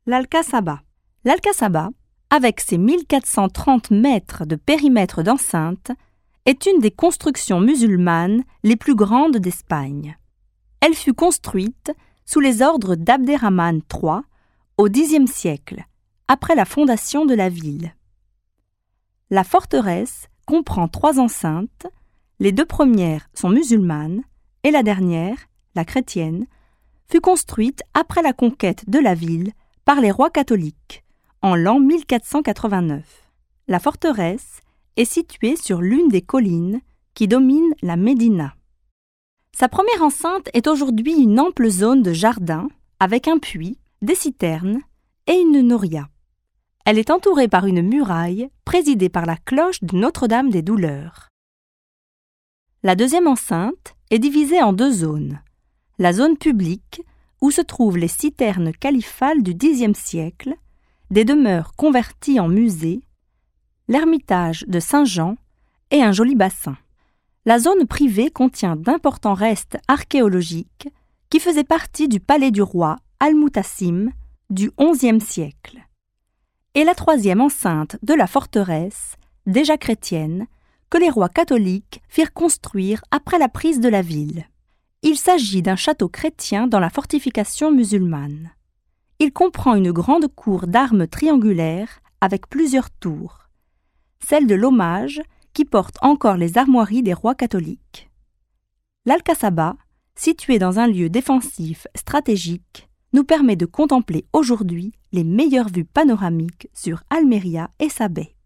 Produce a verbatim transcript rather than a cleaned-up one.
L'Alcazaba. L'Alcazaba, avec ses mille quatre cent trente mètres de périmètre d'enceinte, est une des constructions musulmanes les plus grandes d'Espagne. Elle fut construite sous les ordres d'Abderrahmane trois au dixième siècle, après la fondation de la ville. La forteresse comprend trois enceintes, les deux premières sont musulmanes et la dernière, la chrétienne, fut construite après la conquête de la ville par les rois catholiques, en l'an mille quatre cent quatre-vingt-neuf. La forteresse est située sur l'une des collines qui dominent la Médina. Sa première enceinte est aujourd'hui une ample zone de jardin avec un puits, des citernes et une noria. Elle est entourée par une muraille présidée par la cloche de Notre-Dame des Douleurs. La deuxième enceinte est divisée en deux zones. La zone publique, où se trouvent les citernes califales du dixième siècle, des demeures converties en musées, l'ermitage de Saint-Jean et un joli bassin. La zone privée contient d'importants restes archéologiques qui faisaient partie du palais du roi Al-Mutassim du onzième siècle. Et la troisième enceinte de la forteresse, déjà chrétienne, que les rois catholiques firent construire après la prise de la ville. Il s'agit d'un château chrétien dans la fortification musulmane. Il comprend une grande cour d'armes triangulaire avec plusieurs tours, celle de l'Hommage qui porte encore les armoiries des rois catholiques. L'Alcazaba, située dans un lieu défensif stratégique, nous permet de contempler aujourd'hui les meilleures vues panoramiques sur Almeria et sa baie.